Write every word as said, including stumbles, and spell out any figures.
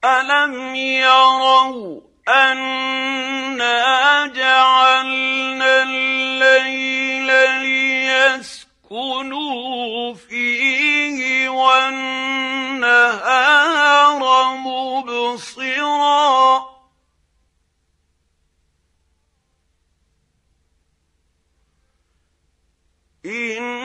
أَلَمْ يَرَوْا أَنَّا جَعَلْنَا اللَّيْلَ لِيَسْكُنُوا فِيهِ وَالنَّهَارَ مُبْصِرًا إِنَّ